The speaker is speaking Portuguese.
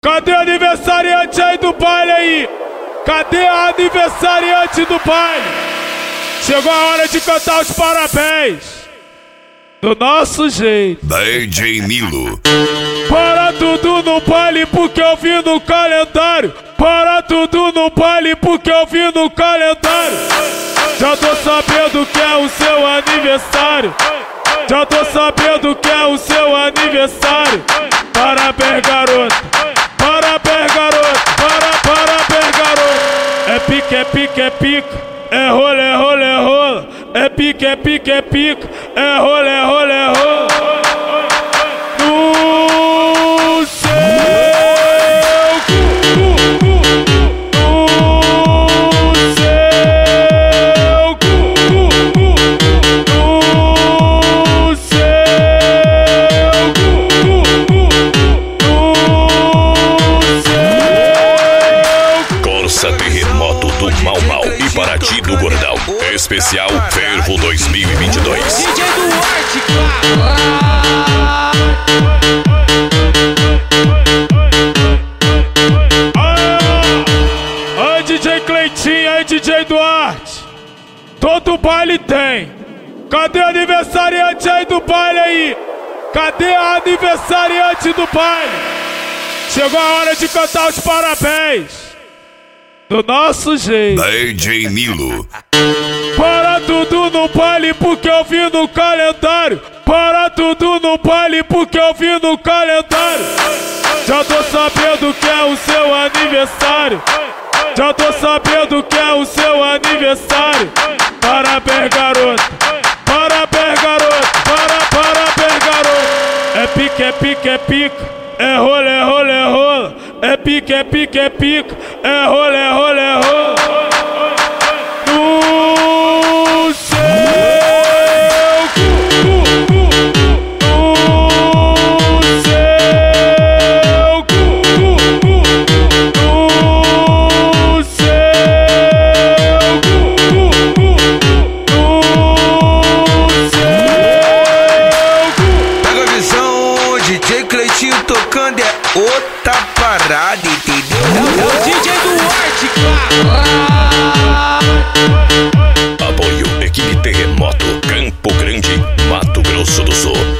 Cadê a aniversariante aí do baile aí? Cadê a aniversariante do baile? Chegou a hora de cantar os parabéns do nosso jeito. DJ Nilo. Para tudo no baile porque eu vi no calendário. Para tudo no baile porque eu vi no calendário. Já tô sabendo que é o seu aniversário. Já tô sabendo que é o seu aniversário. Parabéns, garoto. Parabéns, garoto. Parabéns, garoto. É pique, é pique, é pica. É rola, é rola, é rola. É pique, é pique, é pica. É rola, é rola, é rola. No seu Corsa Terremoto do Mau Mau e Paraty do Gordão. Especial Fervo 2022. DJ Duarte, Aí DJ Cleitinho, aí DJ Duarte. Todo baile tem. Cadê a aniversariante aí do baile aí? Cadê a aniversariante do baile? Chegou a hora de cantar os parabéns do nosso jeito. DJ Nilo. Para tudo no baile porque eu vi no calendário. Para tudo no baile porque eu vi no calendário. Já tô sabendo que é o seu aniversário. Já tô sabendo que é o seu aniversário. Parabéns, garoto. Parabéns, garoto. Parabéns, garoto. É pique, é pique, é pica. É rola, é rola, é rola. É pique, é pique, é pica. É rola, é rola, é rola. No seu pega a visão, DJ Cleitinho tocando é outra parada, entendeu? É o DJ Duarte, Apoio Equipe Terremoto, Campo Grande, Mato Grosso do Sul.